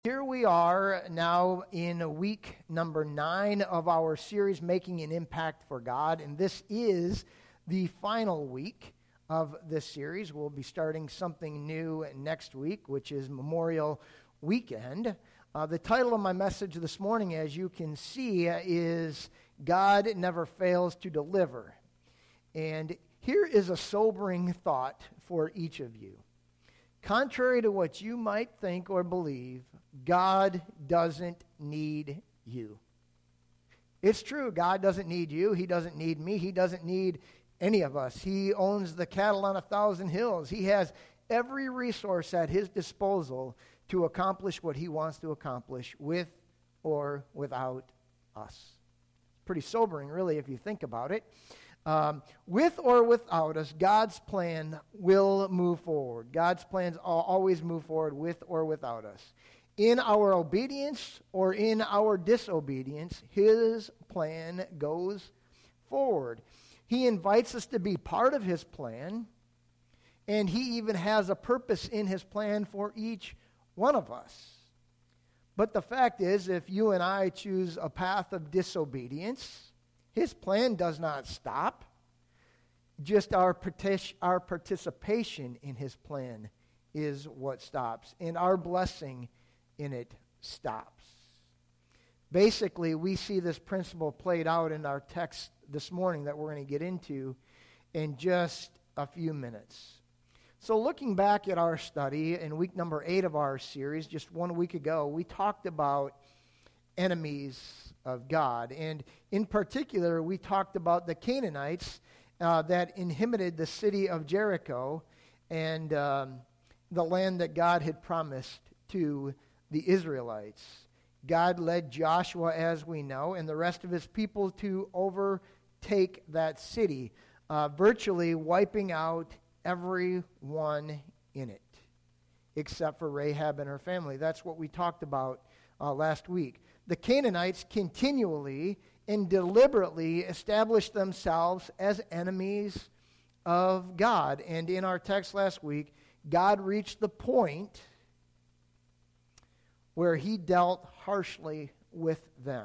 Here we are now in week number 9 of our series, Making an Impact for God, and this is the final week of this series. We'll be starting something new next week, which is Memorial Weekend. The title of my message this morning, as you can see, is God Never Fails to Deliver. And here is a sobering thought for each of you. Contrary to what you might think or believe, God doesn't need you. It's true, God doesn't need you. He doesn't need me. He doesn't need any of us. He owns the cattle on 1,000 hills. He has every resource at his disposal to accomplish what he wants to accomplish with or without us. Pretty sobering, really, if you think about it. With or without us, God's plan will move forward. God's plans always move forward with or without us. In our obedience or in our disobedience, his plan goes forward. He invites us to be part of his plan, and he even has a purpose in his plan for each one of us. But the fact is, if you and I choose a path of disobedience, his plan does not stop. Just our participation in his plan is what stops, and our blessing in it stops. Basically, we see this principle played out in our text this morning that we're going to get into in just a few minutes. So looking back at our study in week number 8 of our series, just 1 week ago, we talked about enemies of God. And in particular, we talked about the Canaanites that inhabited the city of Jericho and the land that God had promised to the Israelites. God led Joshua, as we know, and the rest of his people to overtake that city, virtually wiping out everyone in it, except for Rahab and her family. That's what we talked about last week. The Canaanites continually and deliberately established themselves as enemies of God. And in our text last week, God reached the point where he dealt harshly with them.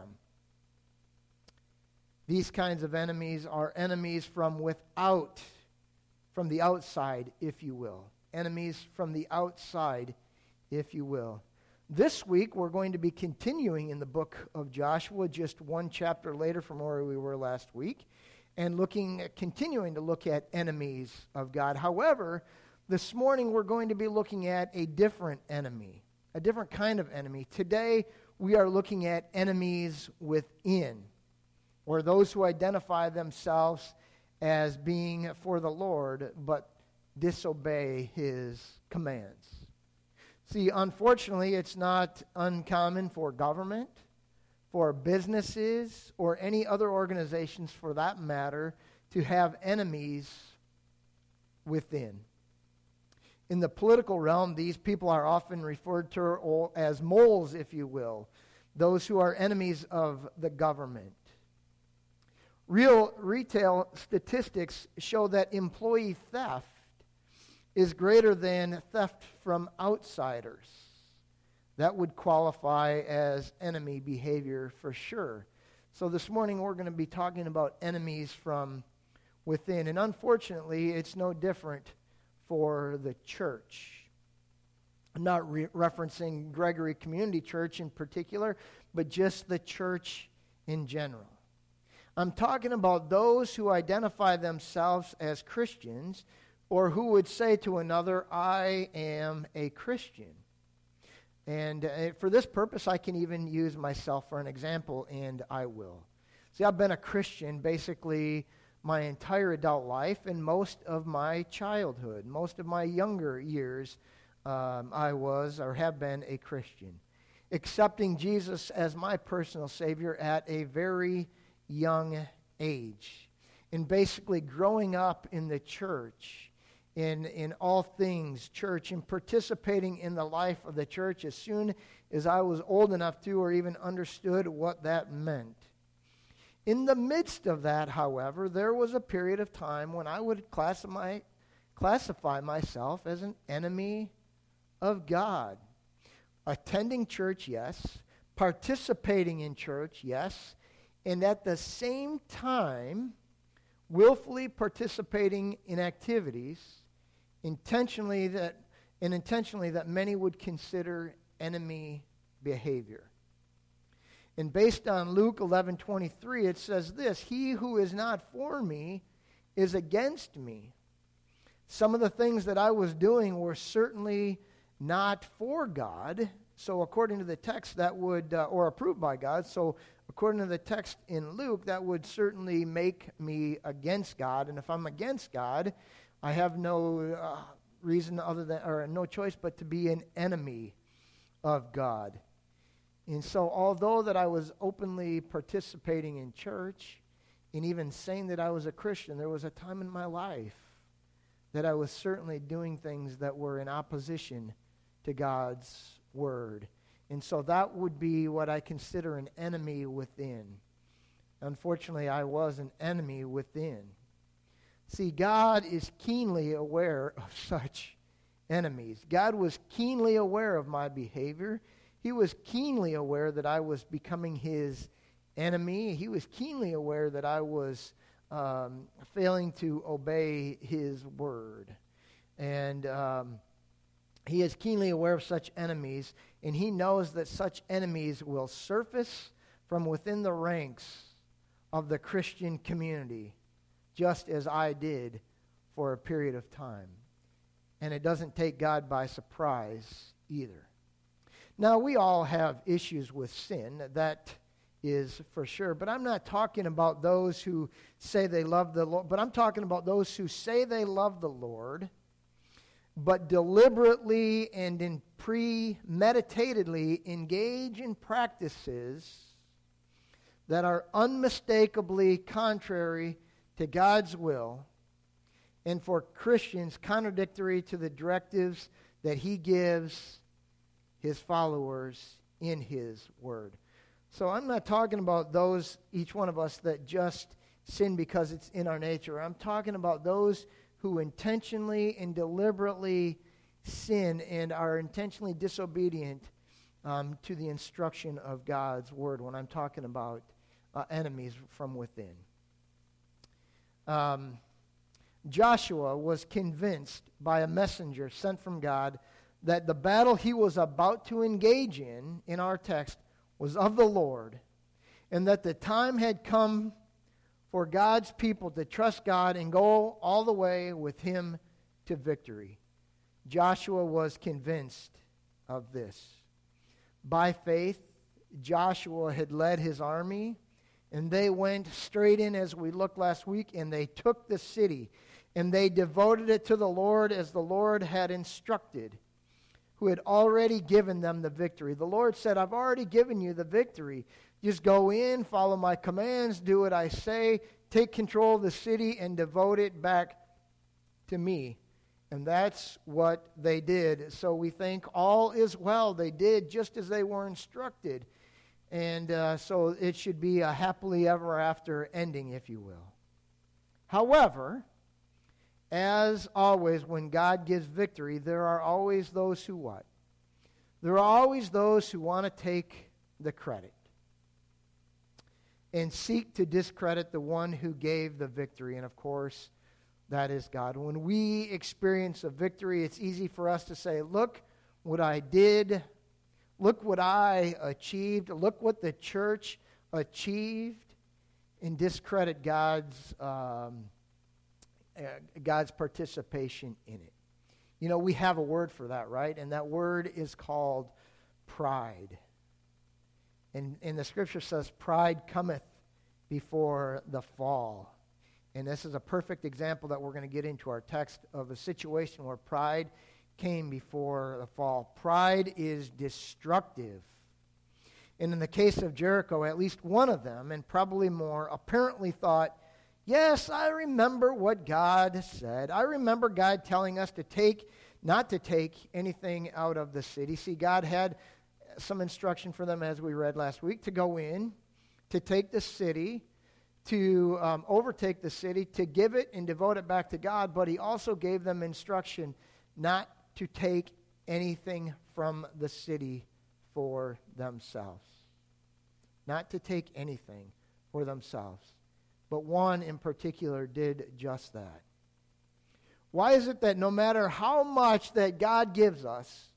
These kinds of enemies are enemies from without, from the outside, if you will. Enemies from the outside, if you will. This week, we're going to be continuing in the book of Joshua, just one chapter later from where we were last week, and continuing to look at enemies of God. However, this morning we're going to be looking at a different enemy, a different kind of enemy. Today, we are looking at enemies within, or those who identify themselves as being for the Lord, but disobey his commands. See, unfortunately, it's not uncommon for government, for businesses, or any other organizations for that matter, to have enemies within. In the political realm, these people are often referred to as moles, if you will, those who are enemies of the government. Real retail statistics show that employee theft is greater than theft from outsiders. That would qualify as enemy behavior for sure. So this morning we're going to be talking about enemies from within. And unfortunately, it's no different for the church. I'm not referencing Gregory Community Church in particular, but just the church in general. I'm talking about those who identify themselves as Christians, or who would say to another, I am a Christian. And for this purpose, I can even use myself for an example, and I will. See, I've been a Christian basically my entire adult life and most of my childhood. Most of my younger years, I was or have been a Christian. Accepting Jesus as my personal Savior at a very young age. And basically growing up in the church, in all things church, and participating in the life of the church as soon as I was old enough to or even understood what that meant. In the midst of that, however, there was a period of time when I would classify myself as an enemy of God. attending church, yes. Participating in church, yes. And at the same time, willfully participating in activities intentionally that many would consider enemy behavior. And based on Luke 11:23, it says this, "He who is not for me is against me." Some of the things that I was doing were certainly not for God. So according to the text, that would, or approved by God. So according to the text in Luke, that would certainly make me against God. And if I'm against God, I have no reason other than, or no choice but to be an enemy of God. And so although that I was openly participating in church and even saying that I was a Christian, there was a time in my life that I was certainly doing things that were in opposition to God's word. And so that would be what I consider an enemy within. Unfortunately, I was an enemy within. See, God is keenly aware of such enemies. God was keenly aware of my behavior. He was keenly aware that I was becoming his enemy. He was keenly aware that I was failing to obey his word. And he is keenly aware of such enemies, and he knows that such enemies will surface from within the ranks of the Christian community, just as I did for a period of time. And it doesn't take God by surprise either. Now, we all have issues with sin, that is for sure. But I'm not talking about those who say they love the Lord, but I'm talking about those who say they love the Lord, but deliberately and in premeditatedly engage in practices that are unmistakably contrary to God's will, and for Christians contradictory to the directives that he gives his followers in his word. So I'm not talking about those, each one of us, that just sin because it's in our nature. I'm talking about those who intentionally and deliberately sin and are intentionally disobedient to the instruction of God's word when I'm talking about enemies from within. Joshua was convinced by a messenger sent from God that the battle he was about to engage in our text, was of the Lord, and that the time had come for God's people to trust God and go all the way with him to victory. Joshua was convinced of this. By faith, Joshua had led his army, and they went straight in, as we looked last week, and they took the city, and they devoted it to the Lord as the Lord had instructed, who had already given them the victory. The Lord said, I've already given you the victory. Just go in, follow my commands, do what I say, take control of the city, and devote it back to me. And that's what they did. So we think all is well. They did just as they were instructed. And so it should be a happily ever after ending, if you will. However, as always, when God gives victory, there are always those who what? There are always those who want to take the credit and seek to discredit the one who gave the victory. And of course, that is God. When we experience a victory, it's easy for us to say, look what I did, look what I achieved, look what the church achieved, and discredit God's participation in it. You know, we have a word for that, right? And that word is called pride. And the scripture says, pride cometh before the fall. And this is a perfect example that we're going to get into our text of a situation where pride came before the fall. Pride is destructive. And in the case of Jericho, at least one of them, and probably more, apparently thought, yes, I remember what God said. I remember God telling us not to take anything out of the city. See, God had some instruction for them, as we read last week, to go in, to take the city, to overtake the city, to give it and devote it back to God. But he also gave them instruction not to take anything from the city for themselves. Not to take anything for themselves. But one in particular did just that. Why is it that no matter how much that God gives us,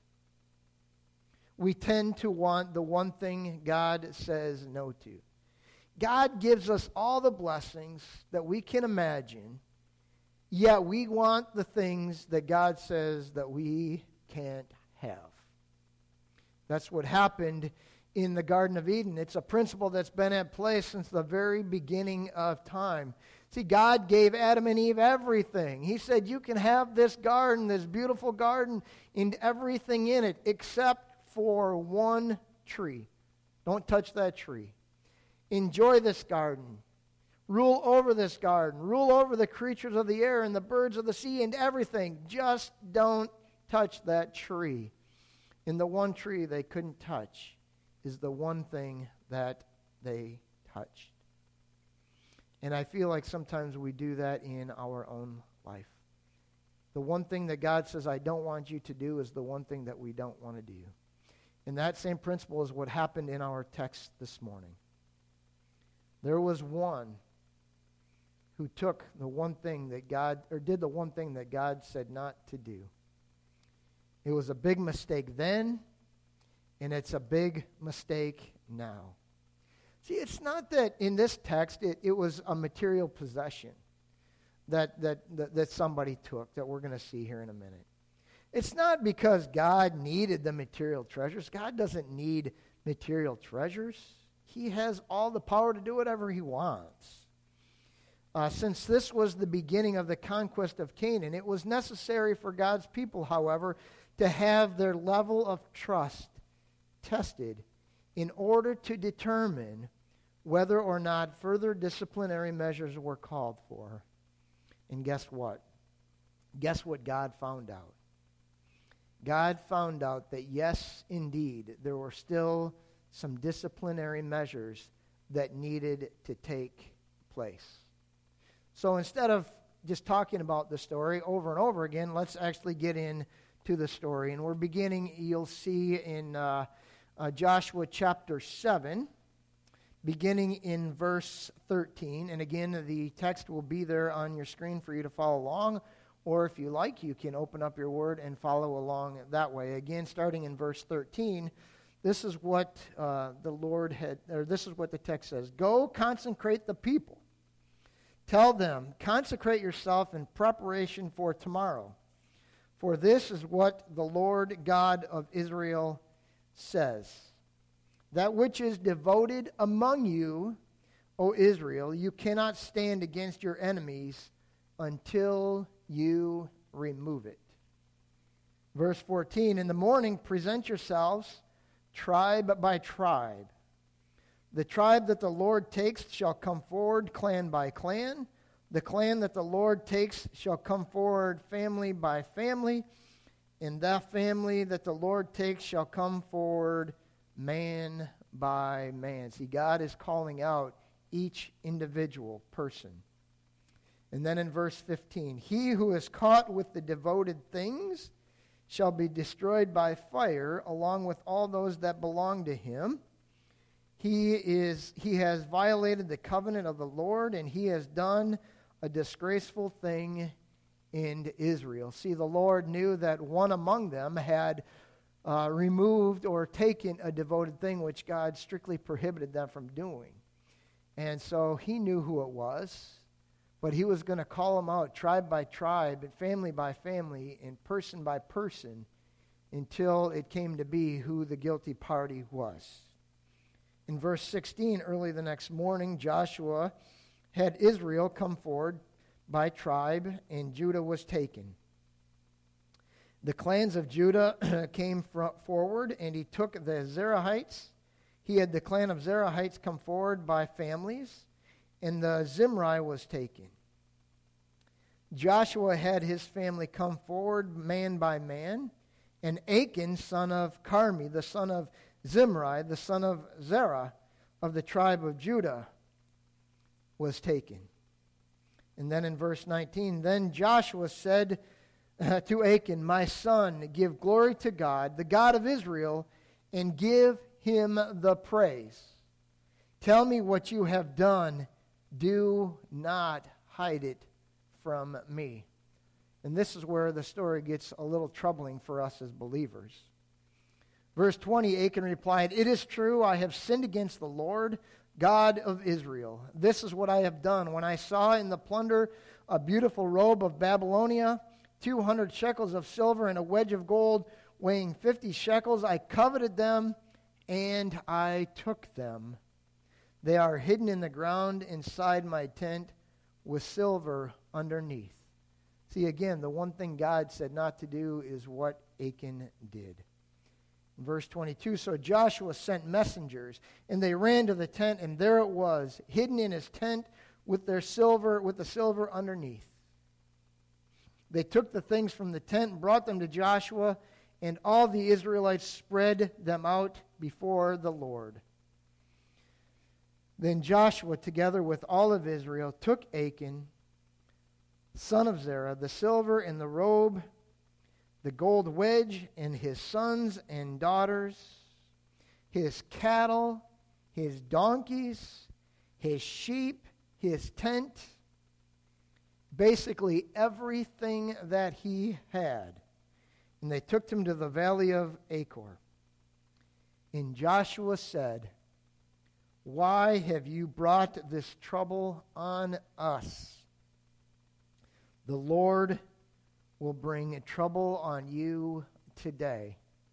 we tend to want the one thing God says no to? God gives us all the blessings that we can imagine, yet we want the things that God says that we can't have. That's what happened in the Garden of Eden. It's a principle that's been at play since the very beginning of time. See, God gave Adam and Eve everything. He said, you can have this garden, this beautiful garden, and everything in it, except for one tree. Don't touch that tree. Enjoy this garden. Rule over this garden. Rule over the creatures of the air and the birds of the sea and everything. Just don't touch that tree. And the one tree they couldn't touch is the one thing that they touched. And I feel like sometimes we do that in our own life. The one thing that God says, I don't want you to do, is the one thing that we don't want to do. And that same principle is what happened in our text this morning. There was one who took the one thing that God, or did the one thing that God said not to do. It was a big mistake then, and it's a big mistake now. See, it's not that in this text it was a material possession that somebody took that we're going to see here in a minute. It's not because God needed the material treasures. God doesn't need material treasures. He has all the power to do whatever he wants. Since this was the beginning of the conquest of Canaan, it was necessary for God's people, however, to have their level of trust tested in order to determine whether or not further disciplinary measures were called for. And guess what? Guess what God found out? God found out that yes, indeed, there were still some disciplinary measures that needed to take place. So instead of just talking about the story over and over again, let's actually get into the story. And we're beginning, you'll see in Joshua chapter 7, beginning in verse 13. And again, the text will be there on your screen for you to follow along. Or if you like, you can open up your word and follow along that way. Again, starting in verse 13, this is what this is what the text says. Go consecrate the people. Tell them, consecrate yourself in preparation for tomorrow. For this is what the Lord God of Israel says. That which is devoted among you, O Israel, you cannot stand against your enemies until you remove it. Verse 14, in the morning present yourselves tribe by tribe. The tribe that the Lord takes shall come forward clan by clan. The clan that the Lord takes shall come forward family by family. And that family that the Lord takes shall come forward man by man. See, God is calling out each individual person. And then in verse 15, he who is caught with the devoted things shall be destroyed by fire, along with all those that belong to him. He has violated the covenant of the Lord, and he has done a disgraceful thing in Israel. See, the Lord knew that one among them had removed or taken a devoted thing, which God strictly prohibited them from doing. And so he knew who it was, but he was going to call them out tribe by tribe, and family by family, and person by person, until it came to be who the guilty party was. In verse 16, early the next morning, Joshua had Israel come forward by tribe, and Judah was taken. The clans of Judah came forward, and he took the Zerahites. He had the clan of Zerahites come forward by families, and the Zimri was taken. Joshua had his family come forward man by man, and Achan, son of Carmi, the son of Zimri, the son of Zerah, of the tribe of Judah, was taken. And then in verse 19, then Joshua said to Achan, my son, give glory to God, the God of Israel, and give him the praise. Tell me what you have done. Do not hide it from me. And this is where the story gets a little troubling for us as believers. Verse 20, Achan replied, "It is true, I have sinned against the Lord, God of Israel. This is what I have done. When I saw in the plunder a beautiful robe of Babylonia, 200 shekels of silver, and a wedge of gold weighing 50 shekels, I coveted them, and I took them. They are hidden in the ground inside my tent with silver underneath." See, again, the one thing God said not to do is what Achan did. Verse 22, so Joshua sent messengers, and they ran to the tent, and there it was, hidden in his tent with the silver underneath. They took the things from the tent and brought them to Joshua, and all the Israelites spread them out before the Lord. Then Joshua, together with all of Israel, took Achan, son of Zerah, the silver and the robe, the gold wedge, and his sons and daughters, his cattle, his donkeys, his sheep, his tent, basically everything that he had. And they took him to the valley of Achor. And Joshua said, "Why have you brought this trouble on us? The Lord will bring trouble on you today."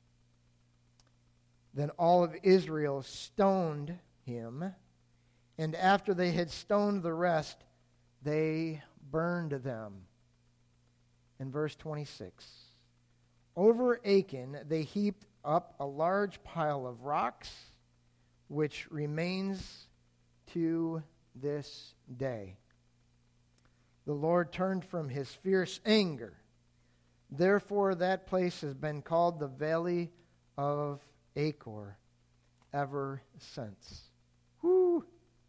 Then all of Israel stoned him, and after they had stoned the rest, they burned them. In verse 26, over Achan they heaped up a large pile of rocks, which remains to this day. The Lord turned from his fierce anger. Therefore, that place has been called the Valley of Achor ever since. Whew.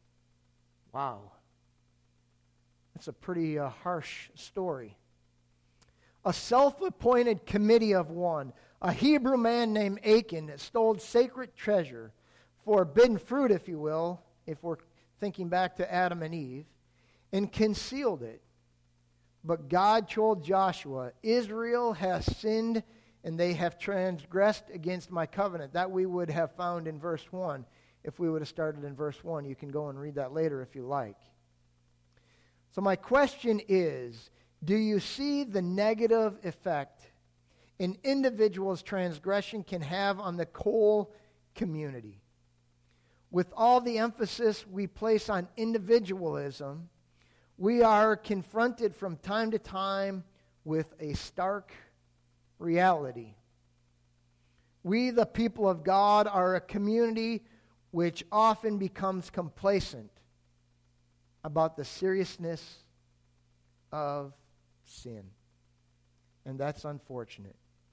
Wow. That's a pretty harsh story. A self-appointed committee of one, a Hebrew man named Achan, stole sacred treasure, forbidden fruit, if you will, if we're thinking back to Adam and Eve, and concealed it. But God told Joshua, Israel has sinned and they have transgressed against my covenant. That we would have found in verse 1. If we would have started in verse 1, you can go and read that later if you like. So my question is, do you see the negative effect an individual's transgression can have on the whole community? With all the emphasis we place on individualism, we are confronted from time to time with a stark reality. We, the people of God, are a community which often becomes complacent about the seriousness of sin. And that's unfortunate.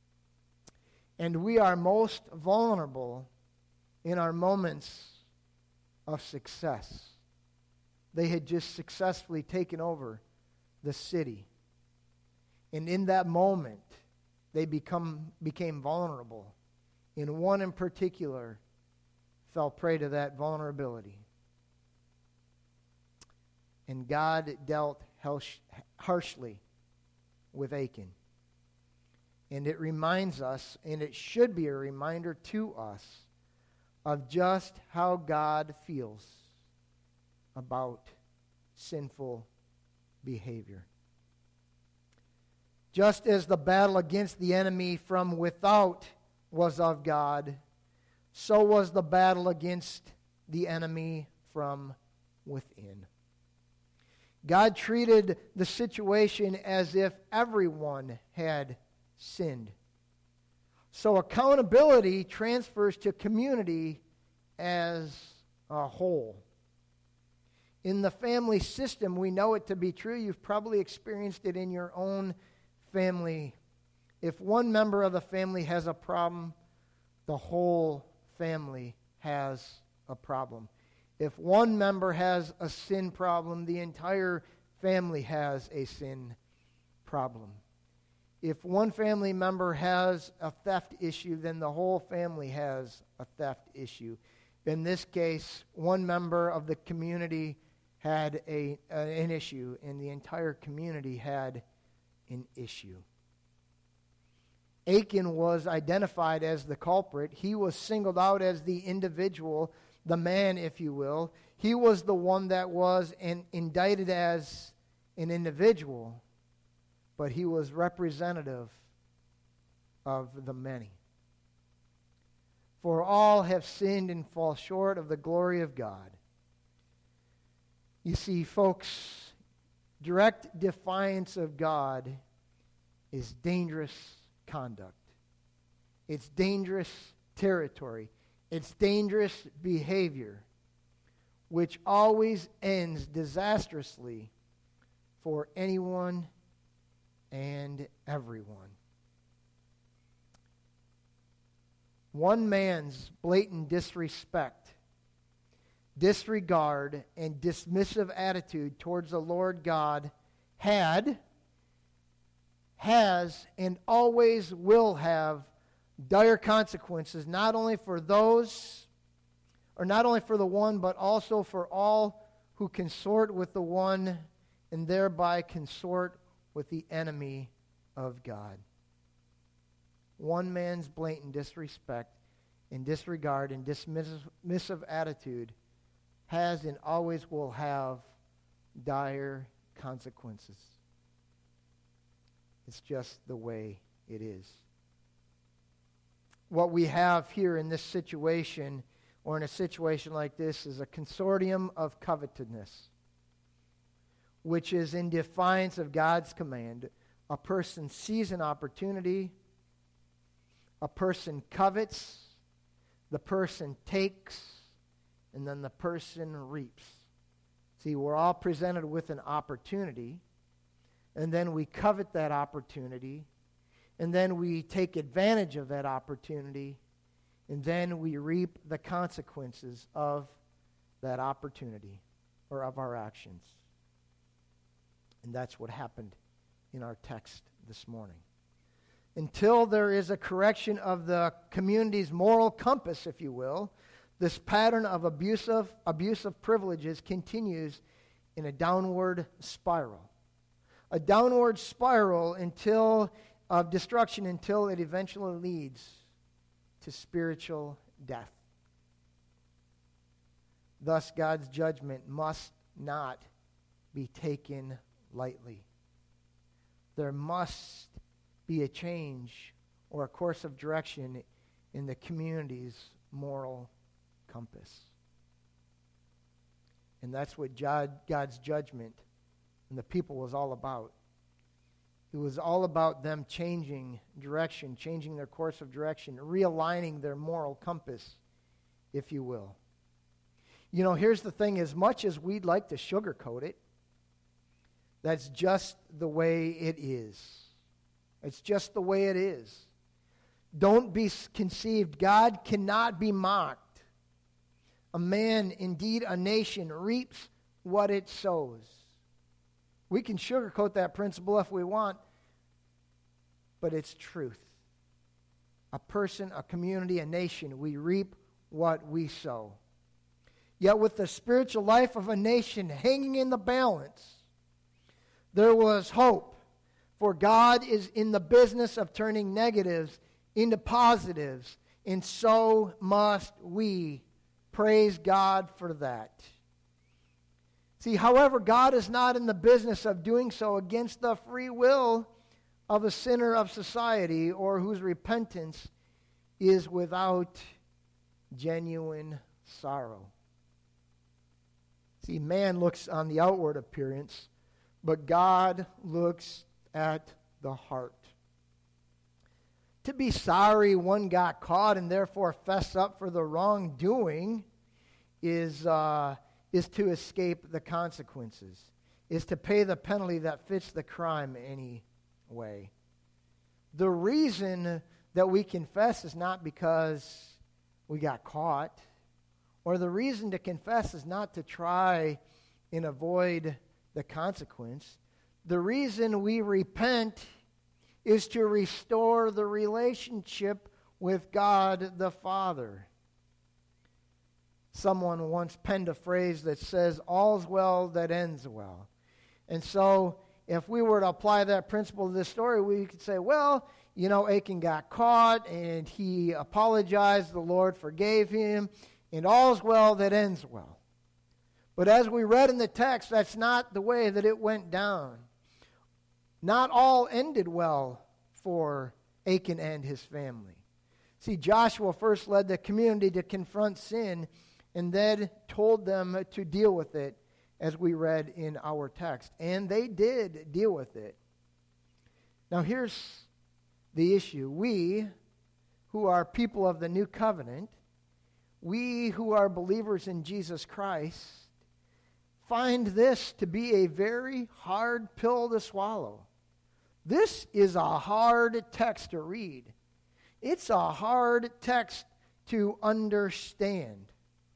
And we are most vulnerable in our moments of success. They had just successfully taken over the city. And in that moment, they became vulnerable. And one in particular fell prey to that vulnerability. And God dealt harshly with Achan. And it reminds us, and it should be a reminder to us, of just how God feels about sinful behavior. Just as the battle against the enemy from without was of God, so was the battle against the enemy from within. God treated the situation as if everyone had sinned. So accountability transfers to community as a whole. In the family system, we know it to be true. You've probably experienced it in your own family. If one member of the family has a problem, the whole family has a problem. If one member has a sin problem, the entire family has a sin problem. if one family member has a theft issue, then the whole family has a theft issue. In this case, one member of the community had an issue, and the entire community had an issue. Achan was identified as the culprit. He was singled out as the individual, the man, if you will. He was the one that was indicted as an individual, but he was representative of the many. For all have sinned and fall short of the glory of God. You see, folks, direct defiance of God is dangerous conduct. It's dangerous territory. It's dangerous behavior, which always ends disastrously for anyone and everyone. One man's blatant disrespect, disregard, and dismissive attitude towards the Lord God has, and always will have dire consequences, not only for those, or not only for the one, but also for all who consort with the one and thereby consort with the enemy of God. One man's blatant disrespect and disregard and dismissive attitude has and always will have dire consequences. It's just the way it is. What we have here in this situation, or in a situation like this, is a consortium of covetousness, which is in defiance of God's command. A person sees an opportunity, a person covets, the person takes, and then the person reaps. See, we're all presented with an opportunity, and then we covet that opportunity, and then we take advantage of that opportunity, and then we reap the consequences of that opportunity or of our actions. And that's what happened in our text this morning. Until there is a correction of the community's moral compass, if you will, this pattern of abusive privileges continues in a downward spiral. A downward spiral of destruction until it eventually leads to spiritual death. Thus, God's judgment must not be taken lightly. There must be a change or a course of direction in the community's moral compass. And that's what God's judgment and the people was all about. It was all about them changing direction, changing their course of direction, realigning their moral compass, if you will. You know, here's the thing. As much as we'd like to sugarcoat it, that's just the way it is. It's just the way it is. Don't be conceived. God cannot be mocked. A man, indeed a nation, reaps what it sows. We can sugarcoat that principle if we want, but it's truth. A person, a community, a nation, we reap what we sow. Yet with the spiritual life of a nation hanging in the balance, there was hope. For God is in the business of turning negatives into positives, and so must we. Praise God for that. See, however, God is not in the business of doing so against the free will of a sinner of society or whose repentance is without genuine sorrow. See, man looks on the outward appearance, but God looks at the heart. To be sorry one got caught and therefore fess up for the wrongdoing is to escape the consequences, is to pay the penalty that fits the crime anyway. The reason that we confess is not because we got caught, or the reason to confess is not to try and avoid the consequence. The reason we repent is to restore the relationship with God the Father. Someone once penned a phrase that says, all's well that ends well. And so, if we were to apply that principle to this story, we could say, well, Achan got caught, and he apologized, the Lord forgave him, and all's well that ends well. But as we read in the text, that's not the way that it went down. Not all ended well for Achan and his family. See, Joshua first led the community to confront sin, and then told them to deal with it, as we read in our text. And they did deal with it. Now here's the issue. We, who are people of the new covenant, we who are believers in Jesus Christ, find this to be a very hard pill to swallow. This is a hard text to read. It's a hard text to understand.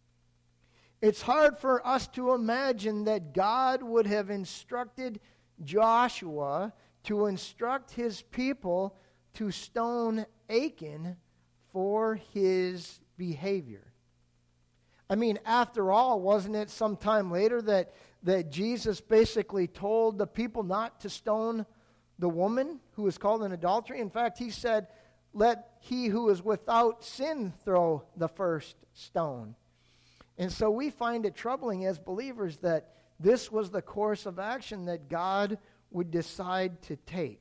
It's hard for us to imagine that God would have instructed Joshua to instruct his people to stone Achan for his behavior. I mean, after all, wasn't it some time later that Jesus basically told the people not to stone the woman who was called an adultery? In fact, he said, let he who is without sin throw the first stone. And so we find it troubling as believers that this was the course of action that God would decide to take,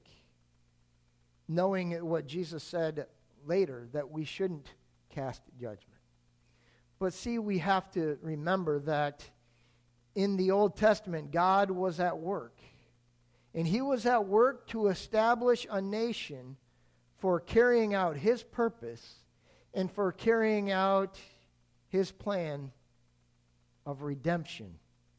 knowing what Jesus said later, that we shouldn't cast judgment. But see, we have to remember that in the Old Testament, God was at work. And he was at work to establish a nation for carrying out his purpose and for carrying out his plan of redemption.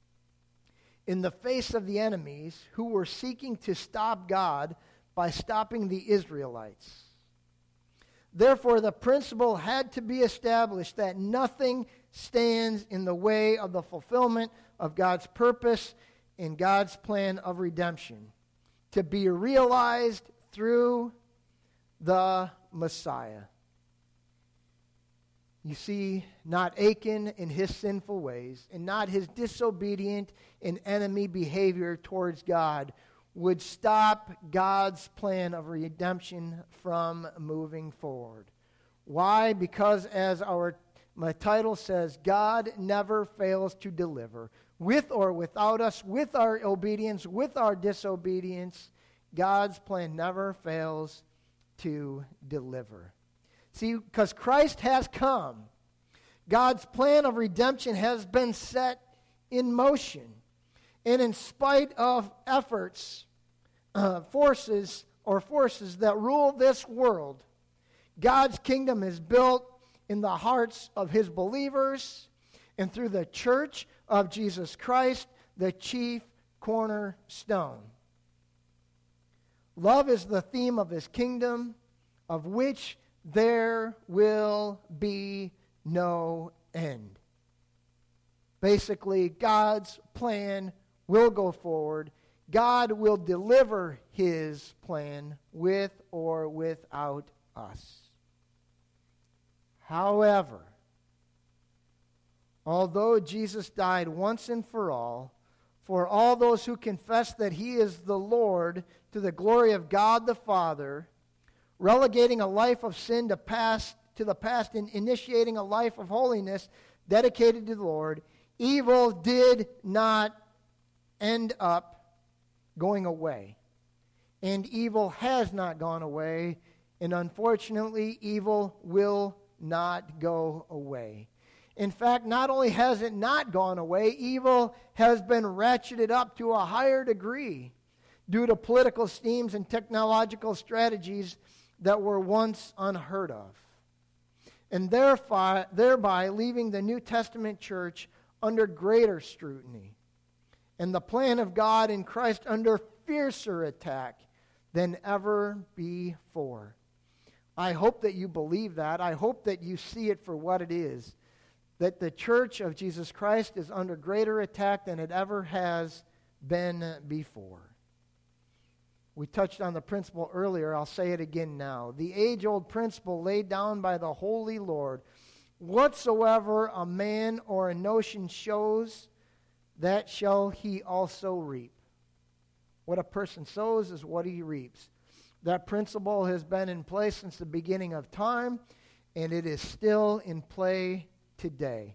In the face of the enemies who were seeking to stop God by stopping the Israelites. Therefore, the principle had to be established that nothing stands in the way of the fulfillment of God's purpose and God's plan of redemption, to be realized through the Messiah. You see, not Achan in his sinful ways, and not his disobedient and enemy behavior towards God would stop God's plan of redemption from moving forward. Why? Because as my title says, God never fails to deliver. With or without us, with our obedience, with our disobedience, God's plan never fails to deliver. See, because Christ has come, God's plan of redemption has been set in motion. And in spite of efforts, forces that rule this world, God's kingdom is built in the hearts of his believers and through the church of Jesus Christ, the chief cornerstone. Love is the theme of his kingdom, of which there will be no end. Basically, God's plan will go forward. God will deliver his plan with or without us. However, although Jesus died once and for all those who confess that he is the Lord to the glory of God the Father, relegating a life of sin to the past and initiating a life of holiness dedicated to the Lord, evil did not end up going away. And evil has not gone away, and unfortunately, evil will not go away. In fact, not only has it not gone away, evil has been ratcheted up to a higher degree due to political schemes and technological strategies that were once unheard of, and thereby leaving the New Testament church under greater scrutiny, and the plan of God in Christ under fiercer attack than ever before. I hope that you believe that. I hope that you see it for what it is, that the church of Jesus Christ is under greater attack than it ever has been before. We touched on the principle earlier. I'll say it again now. The age-old principle laid down by the Holy Lord. Whatsoever a man or a notion shows, that shall he also reap. What a person sows is what he reaps. That principle has been in place since the beginning of time, and it is still in play today.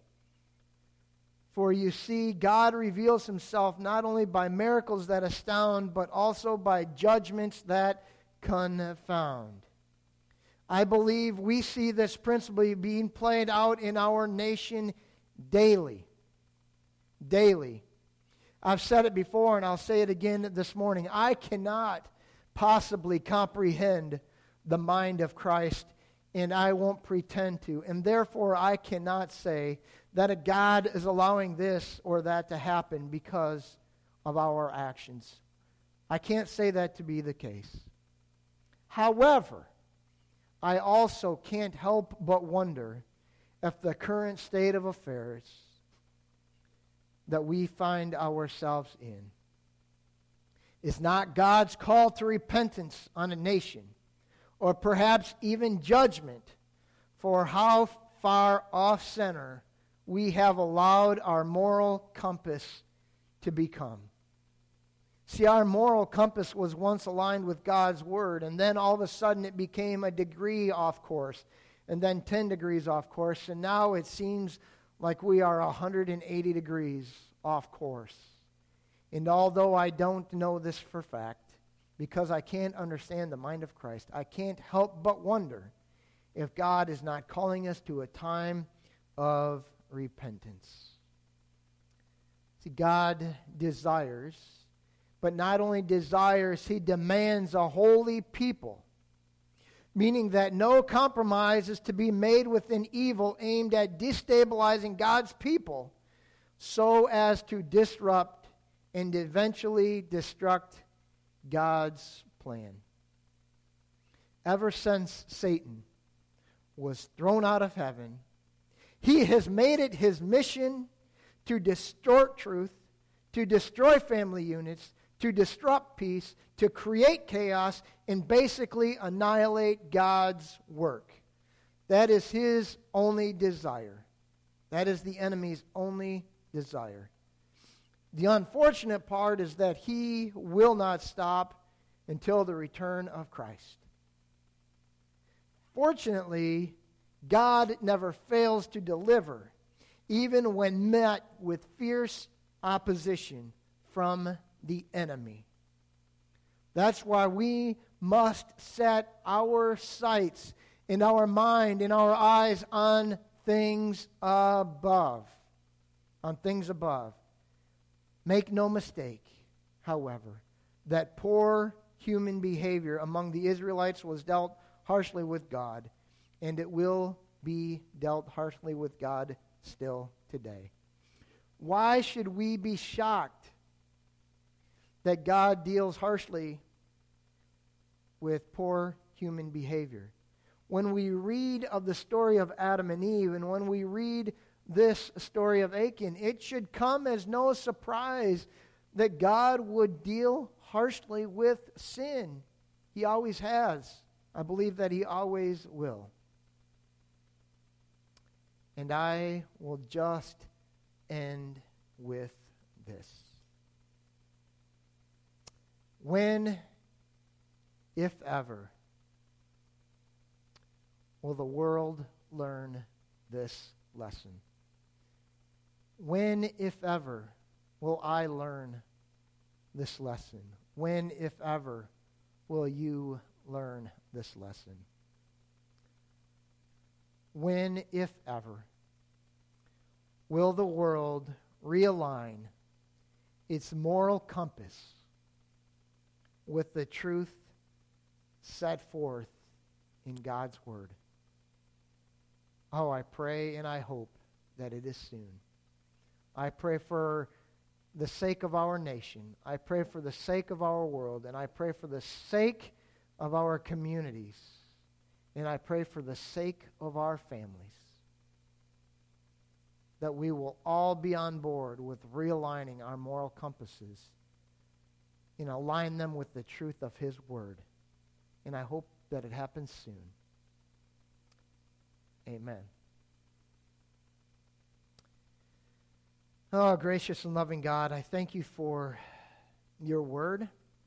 For you see, God reveals himself not only by miracles that astound, but also by judgments that confound. I believe we see this principle being played out in our nation daily. Daily. I've said it before, and I'll say it again this morning. I cannot possibly comprehend the mind of Christ, and I won't pretend to. And therefore, I cannot say that a God is allowing this or that to happen because of our actions. I can't say that to be the case. However, I also can't help but wonder if the current state of affairs that we find ourselves in is not God's call to repentance on a nation, or perhaps even judgment for how far off center we have allowed our moral compass to become. See, our moral compass was once aligned with God's Word, and then all of a sudden it became a degree off course, and then 10 degrees off course, and now it seems like we are 180 degrees off course. And although I don't know this for fact, because I can't understand the mind of Christ, I can't help but wonder if God is not calling us to a time of repentance. See, God desires, but not only desires, he demands a holy people, meaning that no compromise is to be made with an evil aimed at destabilizing God's people so as to disrupt and eventually destruct God's plan. Ever since Satan was thrown out of heaven, he has made it his mission to distort truth, to destroy family units, to disrupt peace, to create chaos, and basically annihilate God's work. That is his only desire. That is the enemy's only desire. The unfortunate part is that he will not stop until the return of Christ. Fortunately, God never fails to deliver, even when met with fierce opposition from the enemy. That's why we must set our sights and our mind and our eyes on things above. On things above. Make no mistake, however, that poor human behavior among the Israelites was dealt harshly with God, and it will be dealt harshly with God still today. Why should we be shocked that God deals harshly with poor human behavior? When we read of the story of Adam and Eve, and when we read this story of Achan, it should come as no surprise that God would deal harshly with sin. He always has. I believe that he always will. And I will just end with this. When, if ever, will the world learn this lesson? When, if ever, will I learn this lesson? When, if ever, will you learn this lesson? When, if ever, will the world realign its moral compass with the truth set forth in God's Word? Oh, I pray and I hope that it is soon. I pray for the sake of our nation. I pray for the sake of our world. And I pray for the sake of our communities. And I pray for the sake of our families, that we will all be on board with realigning our moral compasses and align them with the truth of His Word. And I hope that it happens soon. Amen. Oh, gracious and loving God, I thank you for your Word.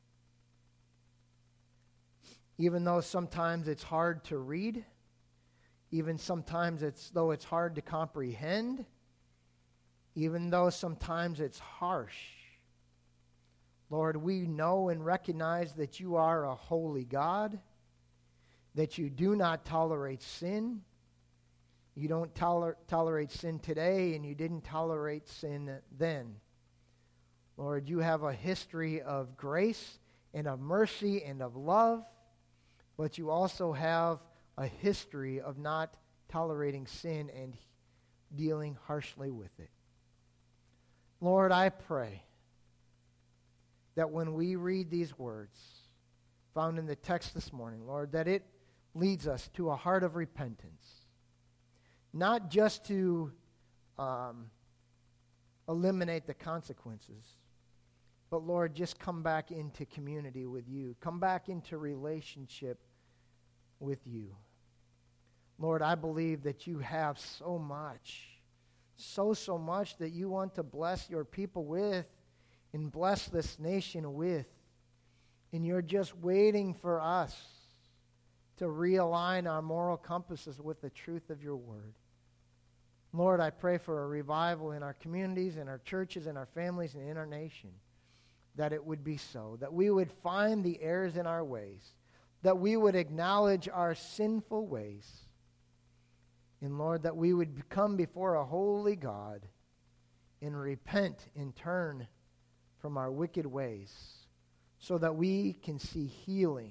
Even though sometimes it's hard to read, even sometimes it's hard to comprehend, even though sometimes it's harsh. Lord, we know and recognize that you are a holy God, that you do not tolerate sin. You don't tolerate sin today, and you didn't tolerate sin then. Lord, you have a history of grace and of mercy and of love, but you also have a history of not tolerating sin and dealing harshly with it. Lord, I pray that when we read these words found in the text this morning, Lord, that it leads us to a heart of repentance. Not just to eliminate the consequences, but Lord, just come back into community with you. Come back into relationship with you. Lord, I believe that you have so much, so much that you want to bless your people with and bless this nation with. And you're just waiting for us to realign our moral compasses with the truth of your word. Lord, I pray for a revival in our communities, in our churches, in our families, and in our nation, that it would be so, that we would find the errors in our ways, that we would acknowledge our sinful ways, and Lord, that we would come before a holy God and repent and turn from our wicked ways so that we can see healing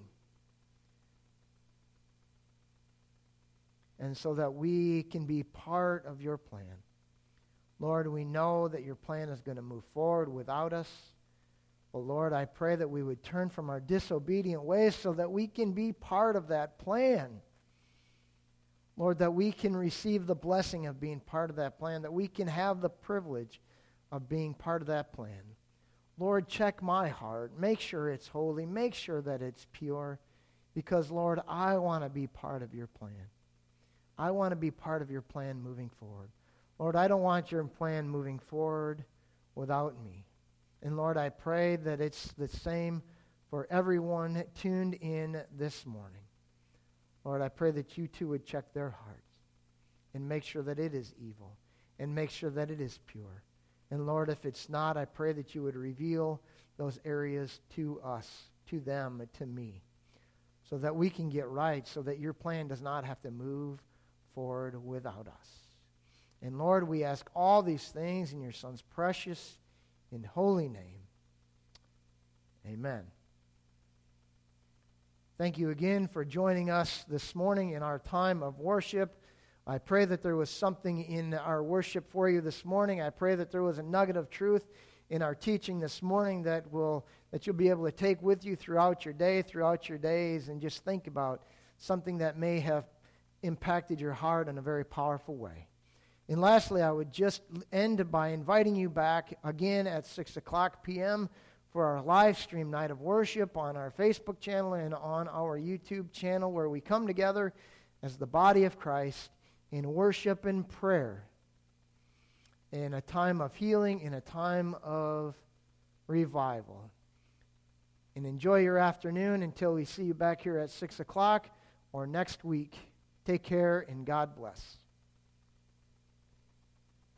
and so that we can be part of your plan. Lord, we know that your plan is going to move forward without us. But Lord, I pray that we would turn from our disobedient ways so that we can be part of that plan. Lord, that we can receive the blessing of being part of that plan, that we can have the privilege of being part of that plan. Lord, check my heart. Make sure it's holy. Make sure that it's pure. Because, Lord, I want to be part of your plan. I want to be part of your plan moving forward. Lord, I don't want your plan moving forward without me. And Lord, I pray that it's the same for everyone tuned in this morning. Lord, I pray that you too would check their hearts and make sure that it is evil and make sure that it is pure. And Lord, if it's not, I pray that you would reveal those areas to us, to them, to me, so that we can get right, so that your plan does not have to move forward without us. And Lord, we ask all these things in your Son's precious and holy name. Amen. Thank you again for joining us this morning in our time of worship. I pray that there was something in our worship for you this morning. I pray that there was a nugget of truth in our teaching this morning that you'll be able to take with you throughout your day, throughout your days, and just think about something that may have impacted your heart in a very powerful way. And lastly, I would just end by inviting you back again at 6 o'clock p.m. for our live stream night of worship on our Facebook channel and on our YouTube channel, where we come together as the body of Christ in worship and prayer, in a time of healing, in a time of revival. And enjoy your afternoon until we see you back here at 6 o'clock or next week. Take care and God bless.